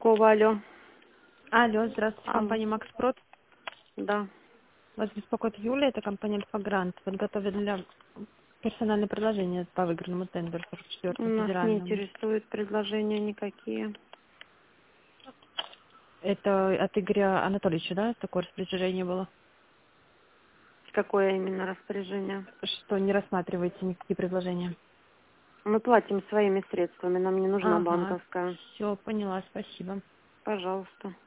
Куликова, алло. Алло, здравствуйте, Алло. компания Макс Прот. Да. Вас беспокоит Юлия, это компания Альфа Грант. Подготовили для персональное предложение по выигранному тендеру У 44 нас не федеральному. интересуют предложения никакие. Это от Игоря Анатольевича, да, такое распоряжение было? Какое именно распоряжение? Что не рассматриваете никакие предложения? Мы платим своими средствами, нам не нужна Ага, банковская. все, поняла, спасибо. Пожалуйста.